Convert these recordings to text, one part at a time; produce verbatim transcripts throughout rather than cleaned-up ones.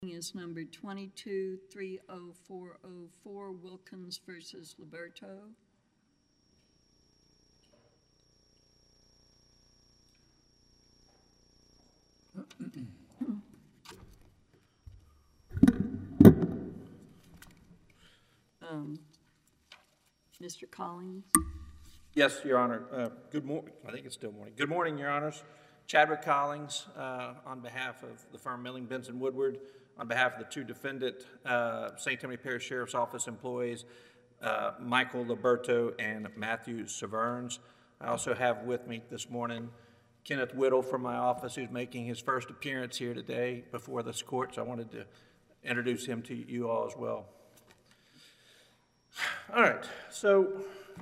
Is number twenty-two three oh four oh four, Wilkins versus Liberto. um, Mister Collins. Yes, Your Honor. Uh, good morning. I think it's still morning. Good morning, Your Honors. Chadwick Collins, uh, on behalf of the firm Milling, Benson, Woodward, on behalf of the two defendant uh, Saint Tammany Parish Sheriff's Office employees, uh, Michael Liberto and Matthew Severns. I also have with me this morning Kenneth Whittle from my office, who's making his first appearance here today before this court, so I wanted to introduce him to you all as well. All right, so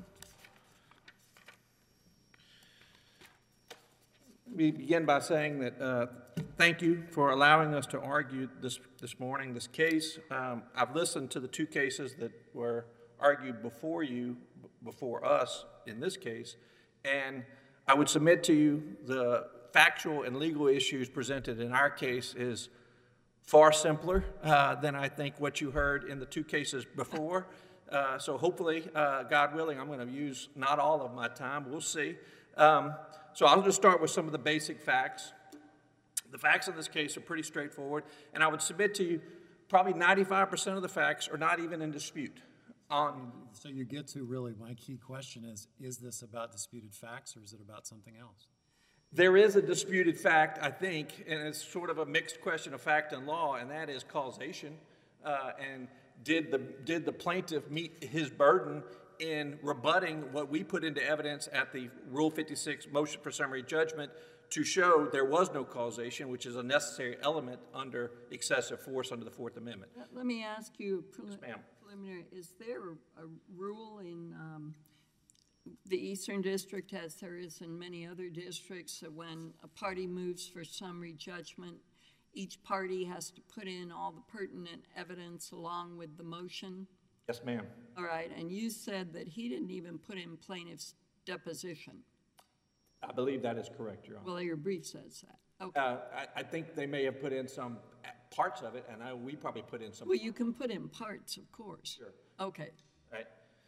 we begin by saying that uh, thank you for allowing us to argue this, this morning, this case. Um, I've listened to the two cases that were argued before you, before us in this case, and I would submit to you the factual and legal issues presented in our case is far simpler uh, than I think what you heard in the two cases before. Uh, so hopefully, uh, God willing, I'm going to use not all of my time. We'll see. Um, so I'll just start with some of the basic facts. The facts of this case are pretty straightforward, and I would submit to you probably ninety-five percent of the facts are not even in dispute. On so you get to really my key question is, is this about disputed facts or is it about something else? There is a disputed fact, I think, and it's sort of a mixed question of fact and law, and that is causation. Uh, and did the, did the plaintiff meet his burden in rebutting what we put into evidence at the Rule fifty-six motion for summary judgment to show there was no causation, which is a necessary element under excessive force under the Fourth Amendment. Let me ask you, Yes, ma'am. preliminary, is there a, a rule in um, the Eastern District, as there is in many other districts, that when a party moves for summary judgment, each party has to put in all the pertinent evidence along with the motion? Yes, ma'am. All right, and you said that he didn't even put in plaintiff's deposition. I believe that is correct, Your Honor. Well, your brief says that. Okay. Uh, I, I think they may have put in some parts of it, and I, we probably put in some. Well, you can put in parts, of course. Sure. Okay. Right.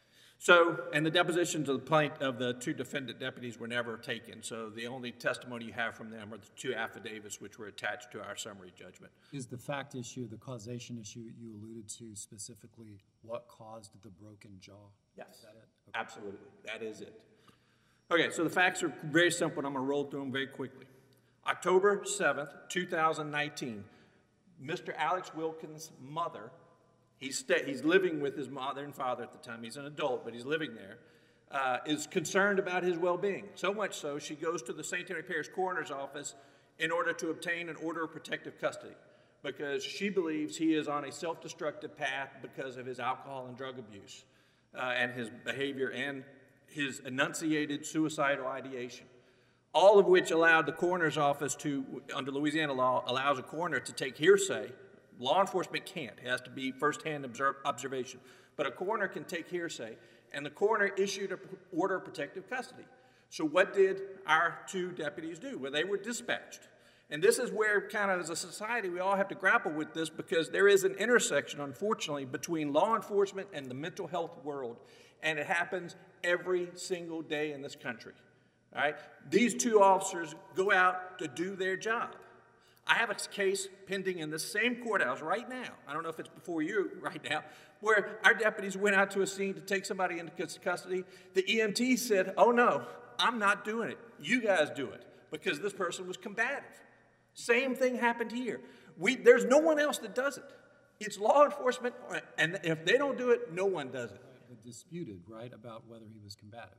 So, and the depositions of the plaint of the two defendant deputies were never taken. So the only testimony you have from them are the two affidavits which were attached to our summary judgment. Is the fact issue, the causation issue you alluded to specifically what caused the broken jaw? Yes. Is that it? Okay. Absolutely. That is it. Okay, so the facts are very simple, and I'm going to roll through them very quickly. October seventh, two thousand nineteen, Mister Alex Wilkins' mother, he's, sta- he's living with his mother and father at the time, he's an adult, but he's living there, uh, is concerned about his well-being. So much so, she goes to the Saint Tammany Parish Coroner's Office in order to obtain an order of protective custody because she believes he is on a self-destructive path because of his alcohol and drug abuse uh, and his behavior and his enunciated suicidal ideation, all of which allowed the coroner's office to, under Louisiana law, allows a coroner to take hearsay. Law enforcement can't. It has to be firsthand observe, observation. But a coroner can take hearsay, and the coroner issued an order of protective custody. So what did our two deputies do? Well, they were dispatched. And this is where, kind of as a society, we all have to grapple with this because there is an intersection, unfortunately, between law enforcement and the mental health world. And it happens every single day in this country. All right? These two officers go out to do their job. I have a case pending in the same courthouse right now. I don't know if it's before you right now, where our deputies went out to a scene to take somebody into custody. The E M T said, oh no, I'm not doing it. You guys do it, because this person was combative. Same thing happened here. We, there's no one else that does it. It's law enforcement, and if they don't do it, no one does it. But disputed, right, about whether he was combative.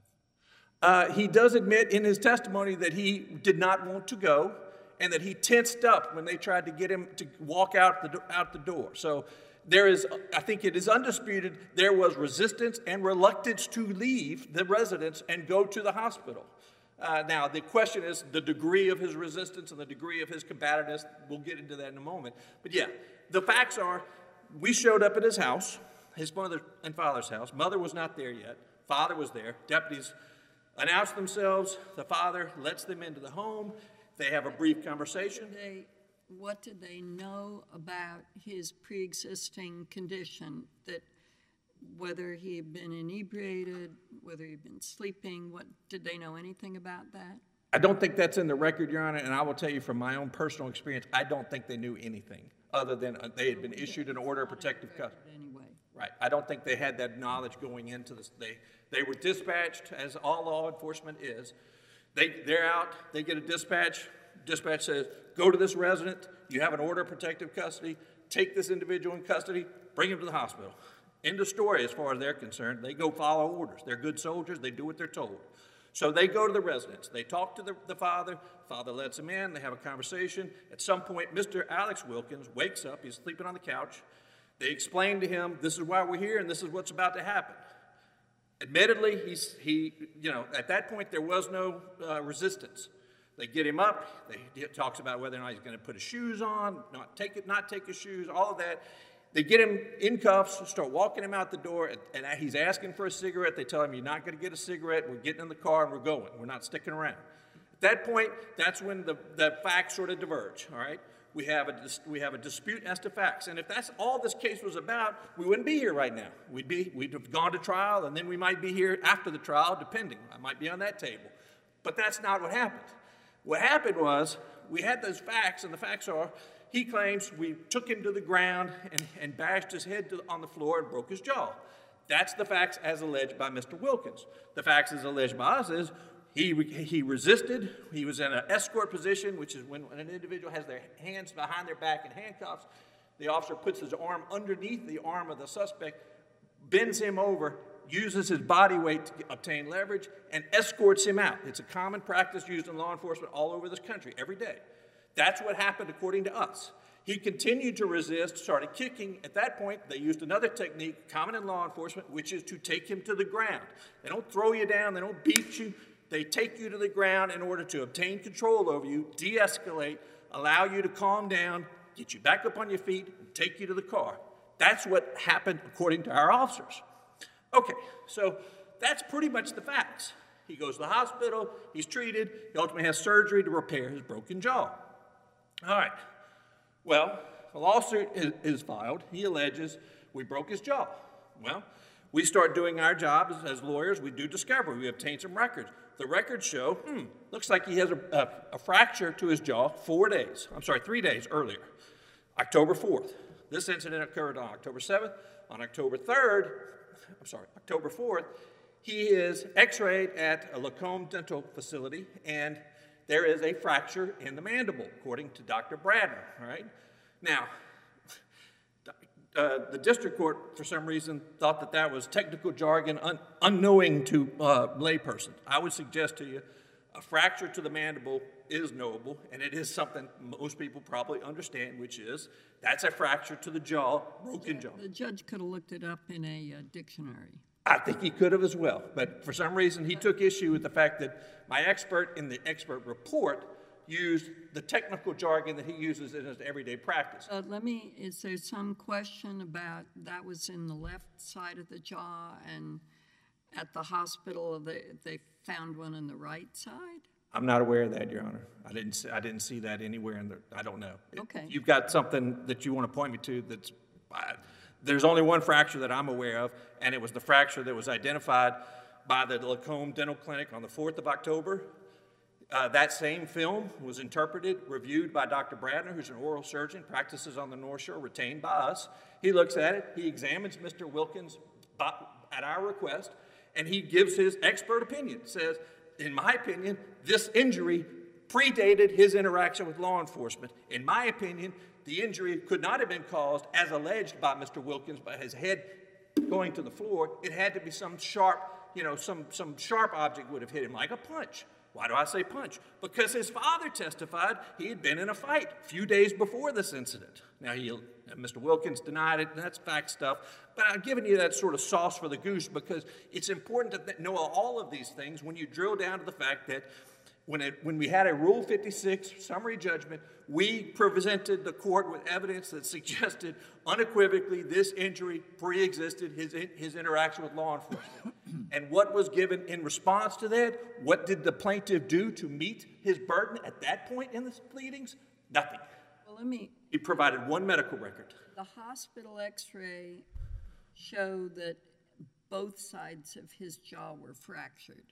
Uh, he does admit in his testimony that he did not want to go and that he tensed up when they tried to get him to walk out the, out the door. So there is, I think it is undisputed, there was resistance and reluctance to leave the residence and go to the hospital. Uh, now, the question is the degree of his resistance and the degree of his combativeness. We'll get into that in a moment. But yeah, the facts are we showed up at his house, his mother and father's house. Mother was not there yet. Father was there. Deputies announced themselves. The father lets them into the home. They have a brief conversation. They what did they know about his pre-existing condition, that whether he had been inebriated, whether he'd been sleeping, what, did they know anything about that? I don't think that's in the record, Your Honor, and I will tell you from my own personal experience, I don't think they knew anything other than uh, they had been issued an order of protective custody. Anyway. Right. I don't think they had that knowledge going into this. They, they were dispatched, as all law enforcement is. They, they're out, they get a dispatch. Dispatch says, go to this resident, you have an order of protective custody, take this individual in custody, bring him to the hospital. End of story as far as they're concerned. They go follow orders. They're good soldiers. They do what they're told. So they go to the residence. They talk to the, the father. Father lets him in. They have a conversation. At some point, Mister Alex Wilkins wakes up. He's sleeping on the couch. They explain to him, this is why we're here and this is what's about to happen. Admittedly, he's, he, you know, at that point, there was no uh, resistance. They get him up. They, he talks about whether or not he's going to put his shoes on, not take it, not take his shoes, all of that. They get him in cuffs, start walking him out the door, and, and he's asking for a cigarette. They tell him, you're not going to get a cigarette. We're getting in the car and we're going. We're not sticking around. At that point, that's when the, the facts sort of diverge, all right? We have, a, we have a dispute as to facts. And if that's all this case was about, we wouldn't be here right now. We'd, be, we'd have gone to trial, and then we might be here after the trial, depending. I might be on that table. But that's not what happened. What happened was we had those facts, and the facts are, he claims we took him to the ground and, and bashed his head to, on the floor and broke his jaw. That's the facts as alleged by Mister Wilkins. The facts as alleged by us is he, he resisted. He was in an escort position, which is when, when an individual has their hands behind their back in handcuffs. The officer puts his arm underneath the arm of the suspect, bends him over, uses his body weight to obtain leverage, and escorts him out. It's a common practice used in law enforcement all over this country every day. That's what happened according to us. He continued to resist, started kicking. At that point, they used another technique common in law enforcement, which is to take him to the ground. They don't throw you down, they don't beat you. They take you to the ground in order to obtain control over you, de-escalate, allow you to calm down, get you back up on your feet, and take you to the car. That's what happened according to our officers. Okay, so that's pretty much the facts. He goes to the hospital, he's treated, he ultimately has surgery to repair his broken jaw. All right, well, a lawsuit is, is filed. He alleges we broke his jaw. Well, we start doing our job as, as lawyers. We do discovery. We obtain some records. The records show, hmm, looks like he has a, a, a fracture to his jaw four days, I'm sorry, three days earlier, October fourth. This incident occurred on October seventh. On October third, I'm sorry, October fourth, he is x-rayed at a Lacombe Dental Facility, and there is a fracture in the mandible, according to Doctor Bradner, all right? Now, uh, the district court, for some reason, thought that that was technical jargon un unknowing to uh, laypersons. I would suggest to you a fracture to the mandible is knowable, and it is something most people probably understand, which is that's a fracture to the jaw, broken jaw. The judge could have looked it up in a uh, dictionary. I think he could have as well, but for some reason he took issue with the fact that my expert in the expert report used the technical jargon that he uses in his everyday practice. Uh, let me, is there some question about that was in the left side of the jaw, and at the hospital they, they found one on the right side? I'm not aware of that, Your Honor. I didn't see, I didn't see that anywhere in the, I don't know. Okay. If you've got something that you want to point me to that's, I, there's only one fracture that I'm aware of, and it was the fracture that was identified by the Lacombe Dental Clinic on the fourth of October. Uh, that same film was interpreted, reviewed by Doctor Bradner, who's an oral surgeon, practices on the North Shore, retained by us. He looks at it, he examines Mister Wilkins at our request, and he gives his expert opinion. Says, in my opinion, this injury predated his interaction with law enforcement. In my opinion, the injury could not have been caused, as alleged by Mister Wilkins, by his head going to the floor. It had to be some sharp, you know, some, some sharp object would have hit him, like a punch. Why do I say punch? Because his father testified he had been in a fight a few days before this incident. Now, he, Mister Wilkins denied it, and that's fact stuff, but I'm giving you that sort of sauce for the goose because it's important to know all of these things when you drill down to the fact that when, it, when we had a Rule fifty-six summary judgment, we presented the court with evidence that suggested unequivocally this injury pre-existed his, his interaction with law enforcement. And what was given in response to that? What did the plaintiff do to meet his burden at that point in the pleadings? Nothing. Well, let me, He provided one medical record. the hospital x-ray showed that both sides of his jaw were fractured.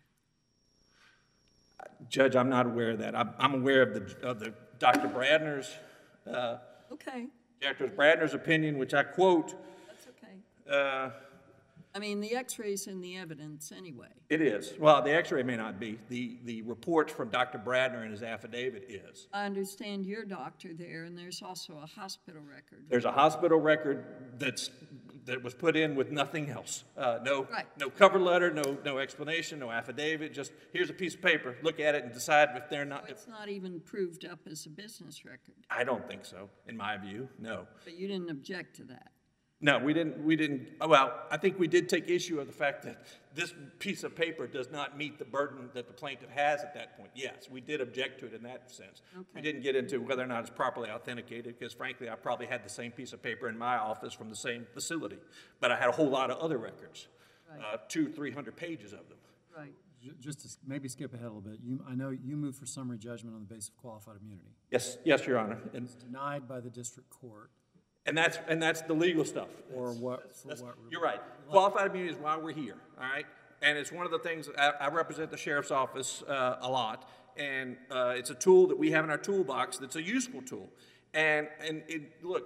Judge, I'm not aware of that. I'm, I'm aware of the, of the Doctor Bradner's, uh, Okay, Doctor Bradner's opinion, which I quote, that's okay. uh, I mean, the x-ray's in the evidence anyway. it is. Well, the x-ray may not be. The, the report from Doctor Bradner in his affidavit is. I understand your doctor there, and there's also a hospital record. There's a hospital record that's, that was put in with nothing else. Uh, no, Right. no cover letter, no, no explanation, no affidavit, just here's a piece of paper, look at it and decide if they're not. So it's not even proved up as a business record, I don't think so, in my view, no. but you didn't object to that. No, we didn't, we didn't, well, I think we did take issue of the fact that this piece of paper does not meet the burden that the plaintiff has at that point. Yes, we did object to it in that sense. We Okay. didn't get into whether or not it's properly authenticated, because frankly, I probably had the same piece of paper in my office from the same facility. But I had a whole lot of other records, Right. uh, two, three hundred pages of them. Right. Ju- Just to s- maybe skip ahead a little bit, you, I know you moved for summary judgment on the basis of qualified immunity. Yes, yes, Your Honor. And, Denied by the district court, and that's, and that's the legal stuff. or what, for That's- what? You're right. Qualified immunity is why we're here, all right? And it's one of the things, I, I represent the sheriff's office uh, a lot, and uh, it's a tool that we have in our toolbox that's a useful tool. And, and it, look,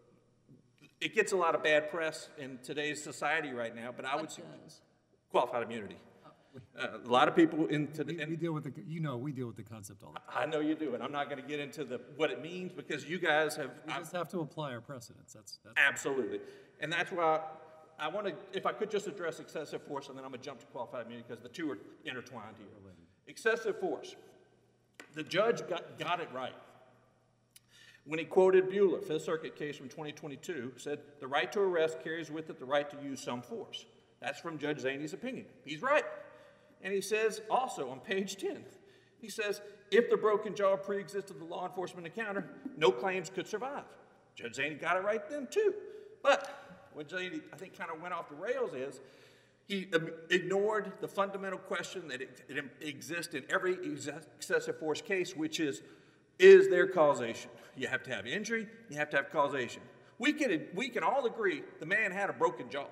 it gets a lot of bad press in today's society right now, but I would What say does? qualified immunity. Uh, a lot of people in, We, today, we deal with the, you know, we deal with the concept all the time. I know you do, and I'm not going to get into the, what it means, because you guys have, We just have to apply our precedents, that's, that's. absolutely. And that's why I want to, if I could just address excessive force, and then I'm going to jump to qualified immunity, because the two are intertwined here. Excessive force. The judge got, got it right. When he quoted Bueller, Fifth Circuit case from twenty twenty-two, said, the right to arrest carries with it the right to use some force. That's from Judge Zaney's opinion. He's right. And he says also on page ten, he says, if the broken jaw pre-existed the law enforcement encounter, no claims could survive. Judge Zaney got it right then too. But what Zaney, I think, kind of went off the rails is, he um, ignored the fundamental question that it, it exists in every ex- excessive force case, which is, is there causation? You have to have injury, you have to have causation. We can, we can all agree the man had a broken jaw.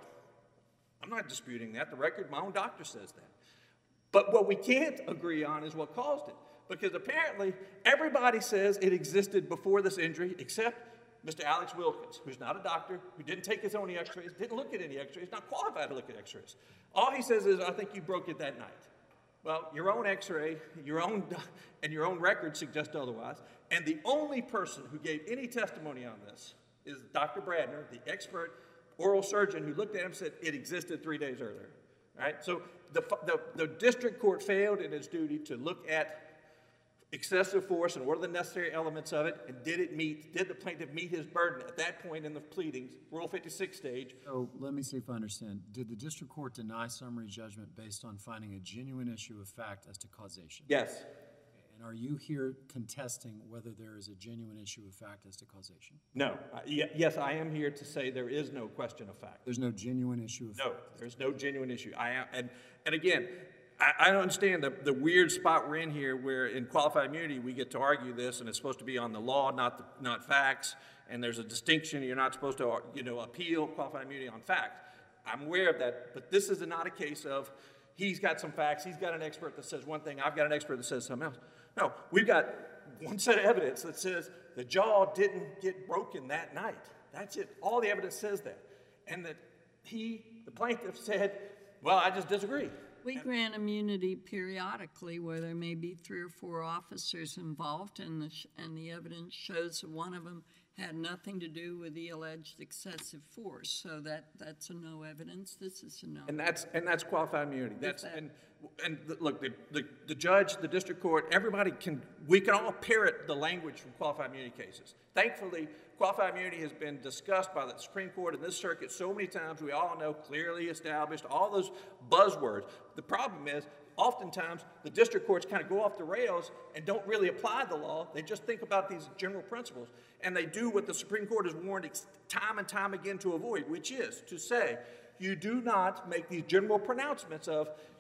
I'm not disputing that. The record, my own doctor says that. But what we can't agree on is what caused it. Because apparently, everybody says it existed before this injury, except Mister Alex Wilkins, who's not a doctor, who didn't take his own x-rays, didn't look at any x-rays, not qualified to look at x-rays. All he says is, I think you broke it that night. Well, your own x-ray, your own, and your own record suggest otherwise. And the only person who gave any testimony on this is Doctor Bradner, the expert oral surgeon who looked at him and said it existed three days earlier. All right? So the, the, the district court failed in its duty to look at excessive force and what are the necessary elements of it, and did it meet, did the plaintiff meet his burden at that point in the pleadings, Rule fifty-six stage? So let me see if I understand. Did the district court deny summary judgment based on finding a genuine issue of fact as to causation? Yes. And are you here contesting whether there is a genuine issue of fact as to causation? No. Uh, ye- yes, I am here to say there is no question of fact. There's no genuine issue of No, fact? there's no genuine issue. I am, and, and again, I, I don't understand the, the weird spot we're in here where in qualified immunity we get to argue this and it's supposed to be on the law, not, the, not facts, and there's a distinction. You're not supposed to, you know, appeal qualified immunity on fact. I'm aware of that, but this is not a case of he's got some facts, he's got an expert that says one thing, I've got an expert that says something else. No, we've got one set of evidence that says the jaw didn't get broken that night. That's it. All the evidence says that. And that he, the plaintiff, said, well, I just disagree. We grant immunity periodically where there may be three or four officers involved, and the, sh- and the evidence shows that one of them had nothing to do with the alleged excessive force. So that, that's a no evidence. This is a no. And that's and that's qualified immunity. That's that- and and the, look, the, the the judge, the district court, everybody can we can all parrot the language from qualified immunity cases. Thankfully, qualified immunity has been discussed by the Supreme Court in this circuit so many times. We all know, clearly established, all those buzzwords. The problem is, oftentimes the district courts kind of go off the rails and don't really apply the law. They just think about these general principles, and they do what the Supreme Court has warned ex- time and time again to avoid, which is to say, you do not make these general pronouncements of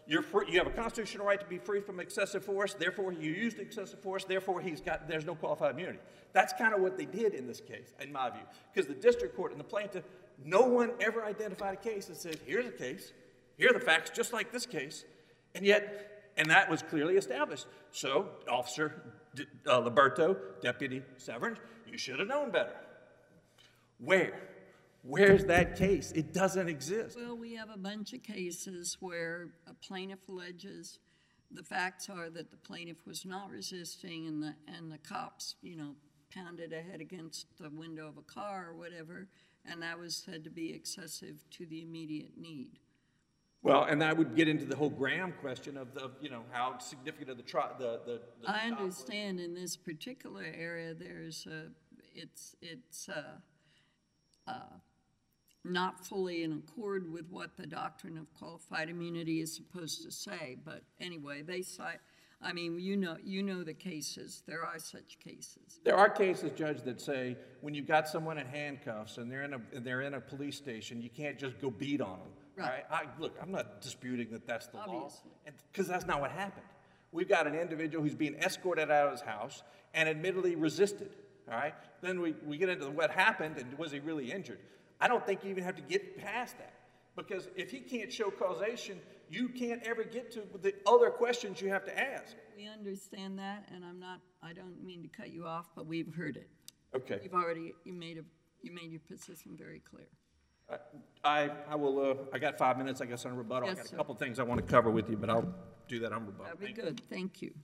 you're free, you have a constitutional right to be free from excessive force, therefore you used excessive force, therefore he's got, there's no qualified immunity. That's kind of what they did in this case, in my view, because the district court and the plaintiff, no one ever identified a case that said, here's a case, here are the facts, just like this case, and yet, and that was clearly established. So, Officer uh, Liberto, Deputy Severance, you should have known better. Where? Where's that case? It doesn't exist. Well, we have a bunch of cases where a plaintiff alleges the facts are that the plaintiff was not resisting and the, and the cops, you know, pounded a head against the window of a car or whatever, and that was said to be excessive to the immediate need. Well, and that would get into the whole Graham question of the, you know, how significant of the tri- the the. the I understand in this particular area, there's a, it's it's uh, uh, not fully in accord with what the doctrine of qualified immunity is supposed to say. But anyway, they cite. I mean, you know, you know the cases. There are such cases. There are cases, Judge, that say when you've got someone in handcuffs and they're in a they're in a police station, you can't just go beat on them. Right. I, look, I'm not disputing that that's the Obviously. law, because that's not what happened. We've got an individual who's being escorted out of his house and admittedly resisted, all right? Then we, we get into what happened and was he really injured? I don't think you even have to get past that, because if he can't show causation, you can't ever get to the other questions you have to ask. We understand that, and I'm not, I don't mean to cut you off, but we've heard it. Okay. You've already, you made a, you made your position very clear. I, I will, uh, I got five minutes, I guess, on rebuttal. I Yes, got a sir. couple things I want to cover with you, but I'll do that on rebuttal. That'd be Thank you. good, thank you.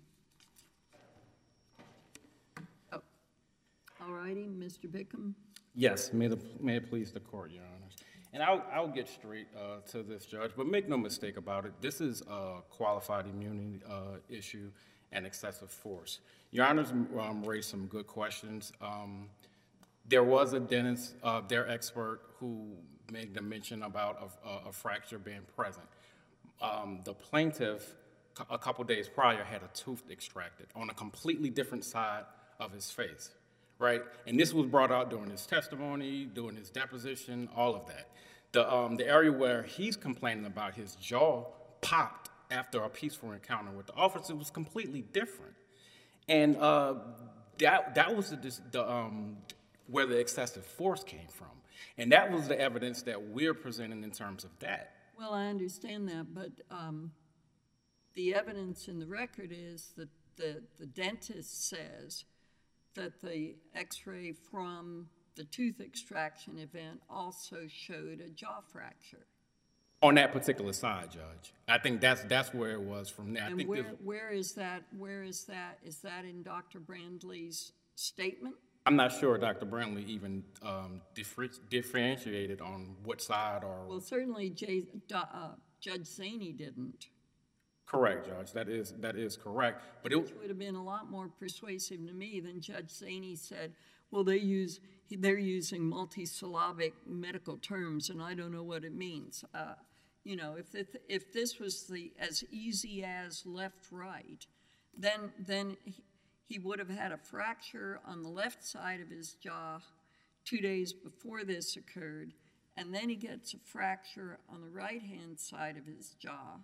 Oh, all righty, Mister Bickham. Yes, may, the, may it please the court, Your Honors. And I'll, I'll get straight uh, to this, Judge, but make no mistake about it, this is a qualified immunity uh, issue and excessive force. Your Honors um, raised some good questions. Um, there was a dentist, uh, their expert, who made the mention about a, a fracture being present. Um, the plaintiff, a couple days prior, had a tooth extracted on a completely different side of his face. Right? And this was brought out during his testimony, during his deposition, all of that. The, um, the area where he's complaining about his jaw popped after a peaceful encounter with the officer was completely different. And uh, that, that was the, the, um, where the excessive force came from. And that was the evidence that we're presenting in terms of that. Well, I understand that, but um, the evidence in the record is that the, the dentist says that the x-ray from the tooth extraction event also showed a jaw fracture. On that particular side, Judge. I think that's that's where it was from there. I And think where, this- where is that, where is that, is that in Doctor Brandley's statement? I'm not sure Doctor Brantley even um, differ- differentiated on what side or... Well, certainly Jay, Do- uh, Judge Zaney didn't, Correct, Judge. That is that is correct. But it, which would have been a lot more persuasive to me than Judge Zaney said, well, they use, they're using multisyllabic medical terms, and I don't know what it means. Uh, you know, if it, if this was the as easy as left-right, then then he, he would have had a fracture on the left side of his jaw two days before this occurred, and then he gets a fracture on the right-hand side of his jaw.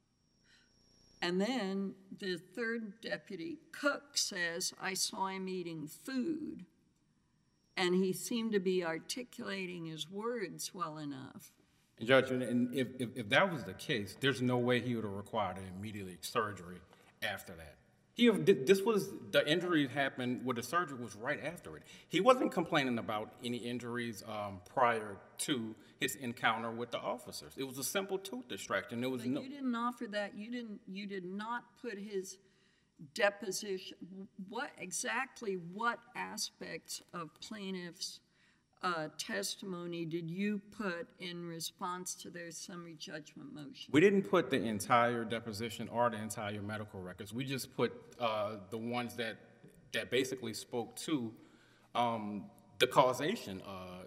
And then the third deputy, Cook, says, I saw him eating food, and he seemed to be articulating his words well enough. Judge, and if, if, if that was the case, there's no way he would have required an immediate surgery after that. He, this was, the injury happened, where the surgery was right after it. He wasn't complaining about any injuries um, prior to his encounter with the officers. It was a simple tooth extraction. There was But no... you didn't offer that, you didn't, you did not put his deposition, what, exactly what aspects of plaintiff's uh, testimony did you put in response to their summary judgment motion? We didn't put the entire deposition or the entire medical records. We just put uh, the ones that that basically spoke to um, the causation uh,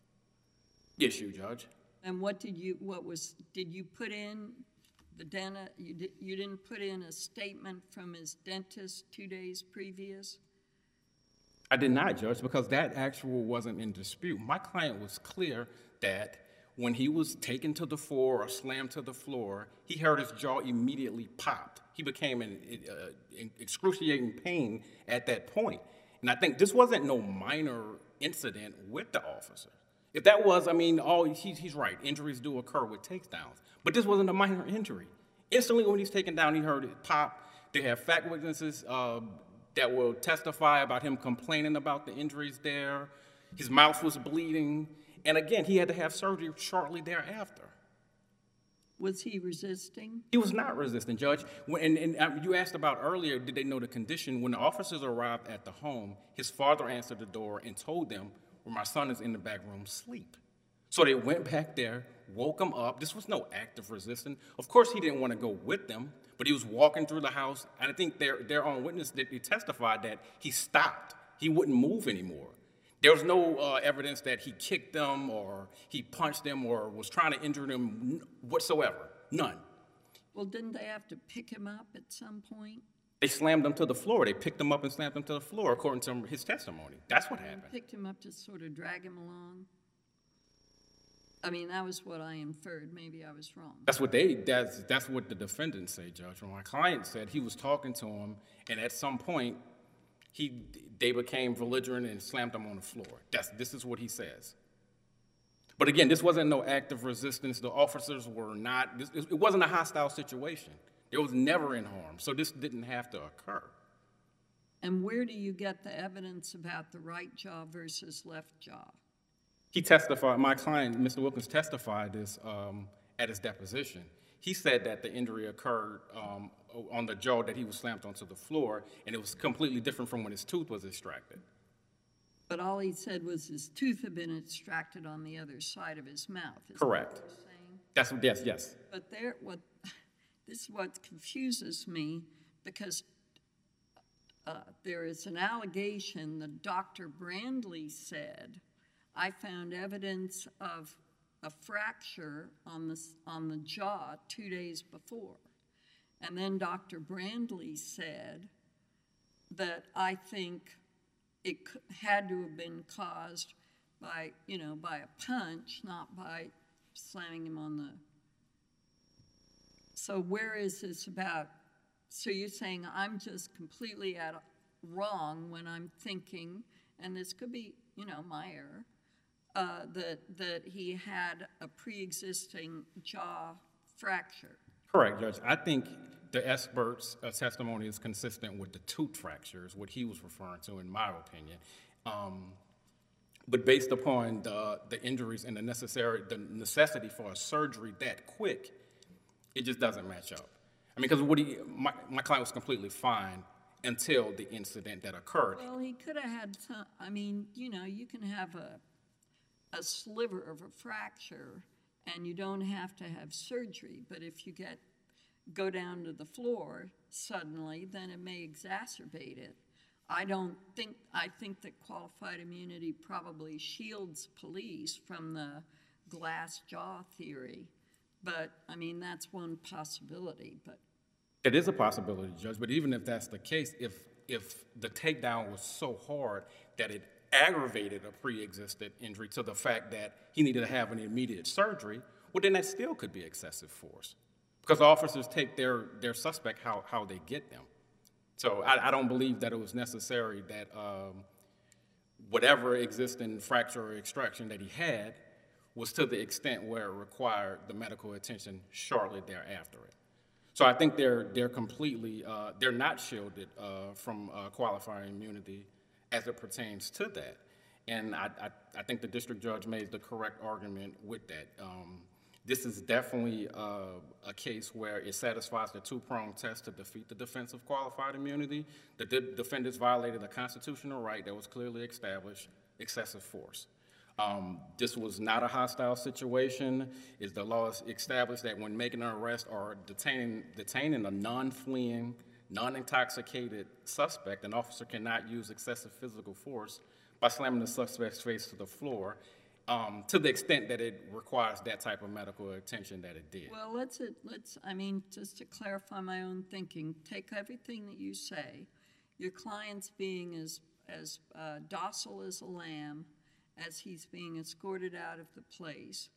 issue, Judge. And what did you, what was, did you put in the dentist, you, di you didn't put in a statement from his dentist two days previous? I did not, Judge, because that actual wasn't in dispute. My client was clear that when he was taken to the floor or slammed to the floor, he heard his jaw immediately popped. He became in, uh, in excruciating pain at that point. And I think this wasn't no minor incident with the officer. If that was, I mean, oh, he's, he's right. Injuries do occur with takedowns. But this wasn't a minor injury. Instantly when he's taken down, he heard it pop. They have fact witnesses uh, that will testify about him complaining about the injuries there. His mouth was bleeding. And again, he had to have surgery shortly thereafter. Was he resisting? He was not resisting, Judge. When, and, and um, you asked about earlier, did they know the condition? When the officers arrived at the home, his father answered the door and told them, well, my son is in the back room, sleep. So they went back there, woke him up. This was no act of resistance. Of course, he didn't want to go with them, but he was walking through the house, and I think their, their own witness they testified that he stopped. He wouldn't move anymore. There was no uh, evidence that he kicked them or he punched them or was trying to injure them whatsoever. None. Well, didn't they have to pick him up at some point? They slammed him to the floor. They picked him up and slammed him to the floor, according to his testimony. That's what happened. Picked him up to sort of drag him along? I mean, that was what I inferred. Maybe I was wrong. That's what they, that's, that's what the defendants say, Judge. When my client said he was talking to him, and at some point, he, they became belligerent and slammed him on the floor. That's, this is what he says. But again, this wasn't no act of resistance. The officers were not, this, it wasn't a hostile situation. There was never in harm, so this didn't have to occur. And where do you get the evidence about the right jaw versus left jaw? He testified, my client, Mister Wilkins, testified this um, at his deposition. He said that the injury occurred um, on the jaw, that he was slammed onto the floor, and it was completely different from when his tooth was extracted. But all he said was his tooth had been extracted on the other side of his mouth. Is Correct. That what you're saying? That's what, yes, yes. But there, what, this is what confuses me, because uh, there is an allegation that Doctor Brandley said, I found evidence of a fracture on the, on the jaw two days before. And then Doctor Brandley said that I think it had to have been caused by, you know, by a punch, not by slamming him on the... So where is this about? So you're saying I'm just completely at wrong when I'm thinking, and this could be, you know, my error, uh, that, that he had a pre-existing jaw fracture. Correct, Judge. I think the expert's uh, testimony is consistent with the tooth fractures, what he was referring to, in my opinion. Um, but based upon the, the injuries and the necessary, the necessity for a surgery that quick, it just doesn't match up. I mean, because what he, my, my client was completely fine until the incident that occurred. Well, he could have had some, I mean, you know, you can have a, a sliver of a fracture and you don't have to have surgery, but if you get, go down to the floor suddenly, then it may exacerbate it. I don't think, I think that qualified immunity probably shields police from the glass jaw theory. But, I mean, that's one possibility, but. It is a possibility, Judge, but even if that's the case, if, if the takedown was so hard that it aggravated a pre-existing injury to the fact that he needed to have an immediate surgery, well, then that still could be excessive force. Because officers take their, their suspect how, how they get them. So I, I don't believe that it was necessary that um, whatever existing fracture or extraction that he had was to the extent where it required the medical attention shortly thereafter it. So I think they're, they're completely, uh, they're not shielded uh, from uh, qualifying immunity as it pertains to that. And I, I, I think the district judge made the correct argument with that. Um, This is definitely uh, a case where it satisfies the two-pronged test to defeat the defense of qualified immunity. The de defendants violated a constitutional right that was clearly established, excessive force. Um, this was not a hostile situation. Is the law established that when making an arrest or detaining, detaining a non-fleeing, non-intoxicated suspect, an officer cannot use excessive physical force by slamming the suspect's face to the floor, Um, to the extent that it requires that type of medical attention that it did. Well, let's, let's, I mean, just to clarify my own thinking, take everything that you say, your client's being as, as uh, docile as a lamb as he's being escorted out of the place.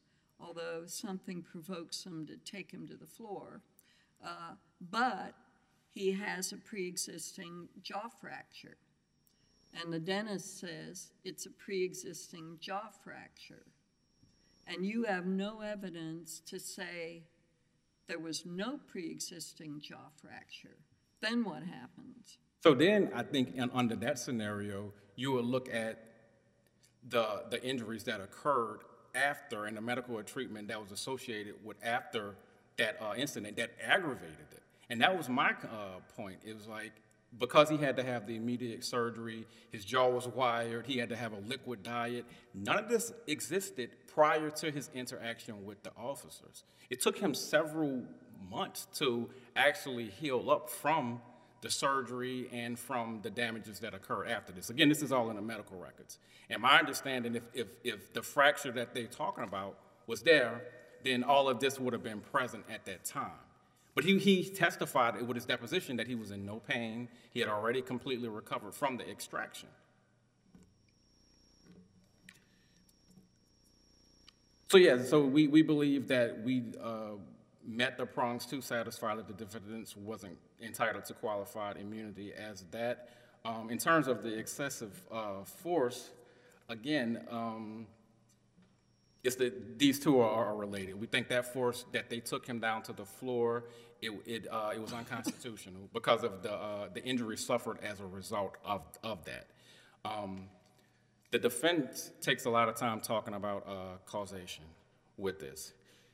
although something provokes him to take him to the floor. Uh, but he has a pre-existing jaw fracture. And the dentist says it's a pre-existing jaw fracture. And you have no evidence to say there was no pre-existing jaw fracture. Then what happens? So then I think in, under that scenario, you would look at the, the injuries that occurred after and the medical treatment that was associated with after that uh, incident that aggravated it. And that was my uh, point. It was like, because he had to have the immediate surgery, his jaw was wired, he had to have a liquid diet. None of this existed prior to his interaction with the officers. It took him several months to actually heal up from the surgery and from the damages that occur after this. Again, this is all in the medical records. And my understanding, if, if, if the fracture that they're talking about was there, then all of this would have been present at that time. But he, he testified with his deposition that he was in no pain. He had already completely recovered from the extraction. So yeah, so we, we believe that we uh, met the prongs to satisfy that the defendant wasn't entitled to qualified immunity as that. Um, in terms of the excessive uh, force, again, um, it's that these two are, are related. We think that force that they took him down to the floor, it it, uh, it was unconstitutional because of the uh, the injury suffered as a result of of that. Um, the defense takes a lot of time talking about uh, causation with this.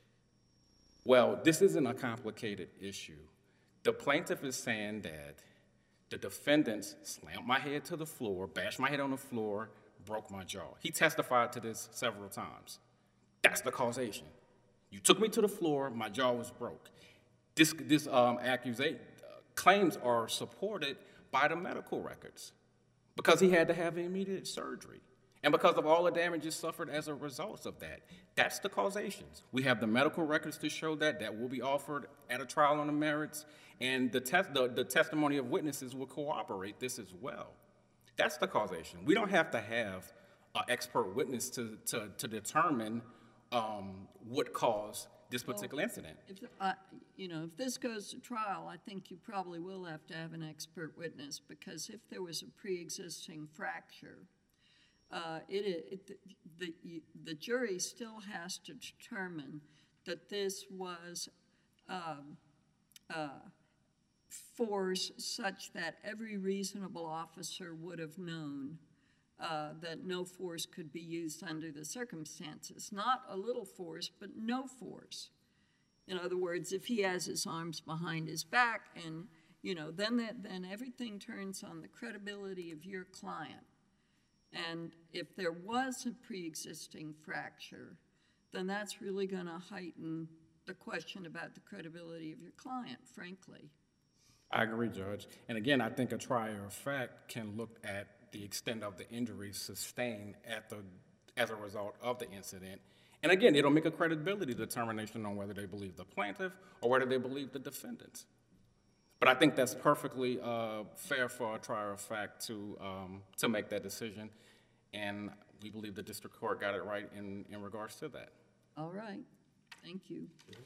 Well, this isn't a complicated issue. The plaintiff is saying that the defendants slammed my head to the floor, bashed my head on the floor, broke my jaw. He testified to this several times. That's the causation. You took me to the floor, my jaw was broke. This, this um, accusation, uh, claims are supported by the medical records because he had to have immediate surgery and because of all the damages suffered as a result of that. That's the causations. We have the medical records to show that. That will be offered at a trial on the merits, and the, tes the, the testimony of witnesses will corroborate this as well. That's the causation. We don't have to have an expert witness to, to, to determine Um, what caused this particular well, incident. If, uh, you know, if this goes to trial, I think you probably will have to have an expert witness, because if there was a pre-existing fracture, uh, it, it, the, the jury still has to determine that this was um, uh, force such that every reasonable officer would have known Uh, that no force could be used under the circumstances. Not a little force, but no force. In other words, if he has his arms behind his back and, you know, then, that, then everything turns on the credibility of your client. And if there was a pre-existing fracture, then that's really going to heighten the question about the credibility of your client, frankly. I agree, Judge. And again, I think a trier of fact can look at the extent of the injuries sustained at the, as a result of the incident. And again, it'll make a credibility determination on whether they believe the plaintiff or whether they believe the defendants. But I think that's perfectly uh, fair for a trier of fact to, um, to make that decision. And we believe the district court got it right in, in regards to that. All right. Thank you.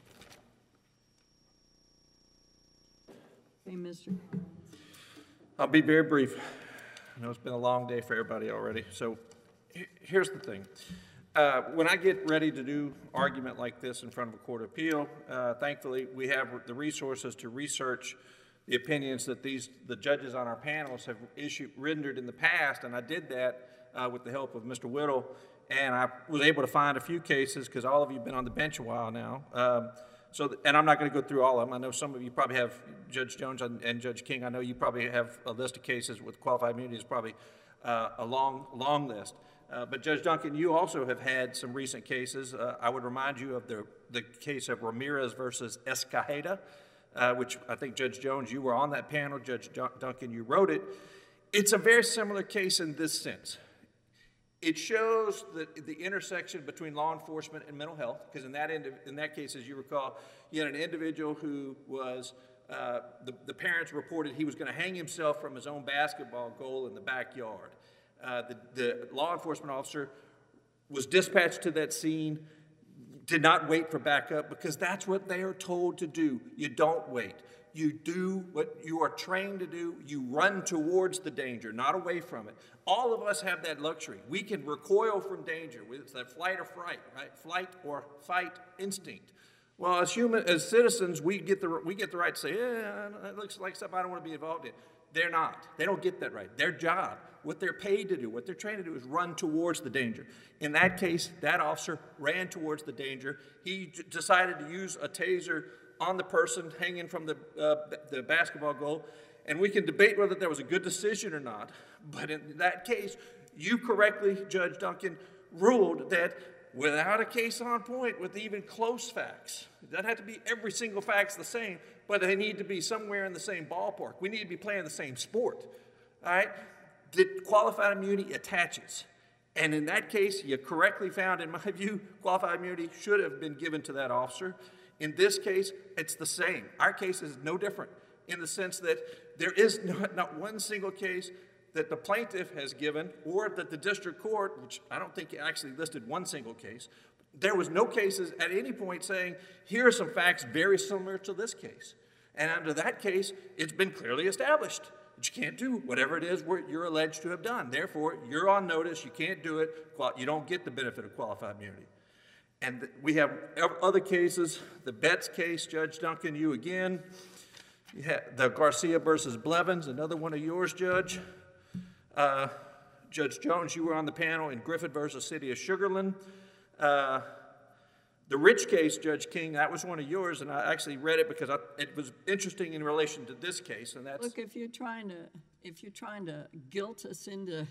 Hey, Mister I'll be very brief. I know it's been a long day for everybody already. So here's the thing. Uh, when I get ready to do argument like this in front of a court of appeal, uh, thankfully we have the resources to research the opinions that these the judges on our panels have issued rendered in the past, and I did that uh, with the help of Mister Whittle, and I was able to find a few cases because all of you have been on the bench a while now. Um, So, and I'm not going to go through all of them. I know some of you probably have, Judge Jones and, and Judge King, I know you probably have a list of cases with qualified immunity. Is probably uh, a long, long list. Uh, but Judge Duncan, you also have had some recent cases. Uh, I would remind you of the, the case of Ramirez versus Escajeda, uh, which I think Judge Jones, you were on that panel. Judge Duncan, you wrote it. It's a very similar case in this sense. It shows the, the intersection between law enforcement and mental health, because in that, in that case, as you recall, you had an individual who was, uh, the, the parents reported he was going to hang himself from his own basketball goal in the backyard. Uh, the, the law enforcement officer was dispatched to that scene, did not wait for backup, because that's what they are told to do. You don't wait. You do what you are trained to do. You run towards the danger, not away from it. All of us have that luxury. We can recoil from danger. It's that flight or fright, right? Flight or fight instinct. Well, as human, as citizens, we get the we get the right to say, yeah, it looks like something I don't want to be involved in. They're not. They don't get that right. Their job, what they're paid to do, what they're trained to do, is run towards the danger. In that case, that officer ran towards the danger. He j- decided to use a taser on the person hanging from the uh, the basketball goal, and we can debate whether that was a good decision or not. But in that case, you correctly, Judge Duncan, ruled that without a case on point with even close facts, it doesn't have to be every single fact's the same, but they need to be somewhere in the same ballpark. We need to be playing the same sport, all right? The qualified immunity attaches. And in that case, you correctly found, in my view, qualified immunity should have been given to that officer. In this case, it's the same. Our case is no different in the sense that there is not, not one single case that the plaintiff has given, or that the district court, which I don't think actually listed one single case, there was no cases at any point saying, here are some facts very similar to this case. And under that case, it's been clearly established that you can't do whatever it is you're alleged to have done. Therefore, you're on notice, you can't do it, you don't get the benefit of qualified immunity. And we have other cases, the Betts case, Judge Duncan, you again. You had the Garcia versus Blevins, another one of yours, Judge. Uh, Judge Jones, you were on the panel in Griffith versus City of Sugarland. Uh, the Rich case, Judge King, that was one of yours, and I actually read it because I, it was interesting in relation to this case, and that's... Look, if you're trying to, if you're trying to guilt us into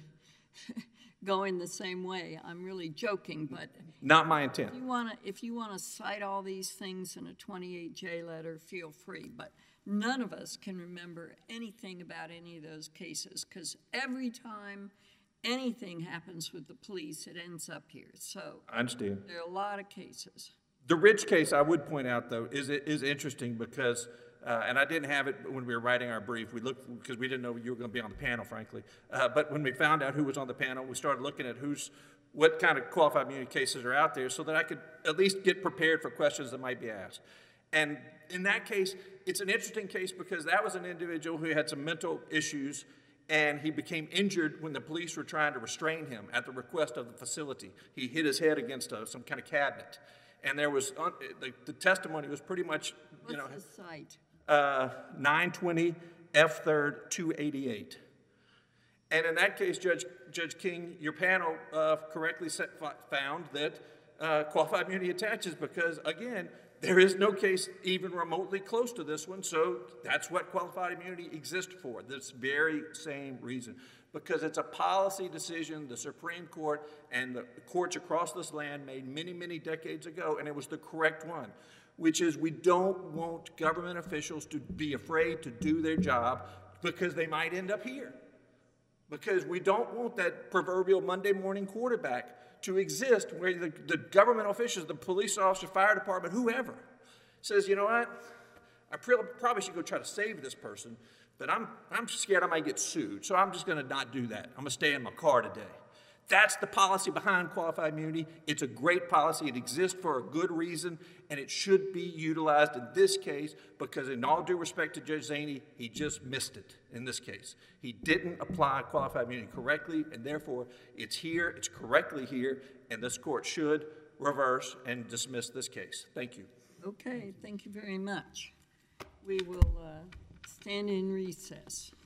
going the same way, I'm really joking, but... Not my intent. If you want to, if you want to cite all these things in a twenty-eight J letter, feel free, but none of us can remember anything about any of those cases, because every time anything happens with the police, it ends up here. So I understand. There are a lot of cases. The Rich case, I would point out, though, is is interesting because, uh, and I didn't have it when we were writing our brief. We looked, because we didn't know you were going to be on the panel, frankly. Uh, but when we found out who was on the panel, we started looking at who's, what kind of qualified immunity cases are out there so that I could at least get prepared for questions that might be asked. And in that case, it's an interesting case because that was an individual who had some mental issues, and he became injured when the police were trying to restrain him at the request of the facility. He hit his head against a, some kind of cabinet. And there was, uh, the, the testimony was pretty much, you know. What's the site? Uh, nine twenty F third two eighty-eight. And in that case, Judge, Judge King, your panel uh, correctly set, found that uh, qualified immunity attaches because, again, there is no case even remotely close to this one, so that's what qualified immunity exists for, this very same reason. Because it's a policy decision the Supreme Court and the courts across this land made many, many decades ago, and it was the correct one, which is we don't want government officials to be afraid to do their job because they might end up here. Because we don't want that proverbial Monday morning quarterback to exist where the, the government officials, the police officer, fire department, whoever, says, you know what, I probably should go try to save this person, but I'm, I'm scared I might get sued, so I'm just going to not do that. I'm going to stay in my car today. That's the policy behind qualified immunity. It's a great policy. It exists for a good reason, and it should be utilized in this case because, in all due respect to Judge Zaney, he just missed it in this case. He didn't apply qualified immunity correctly, and therefore it's here, it's correctly here, and this court should reverse and dismiss this case. Thank you. Okay, thank you very much. We will uh, stand in recess.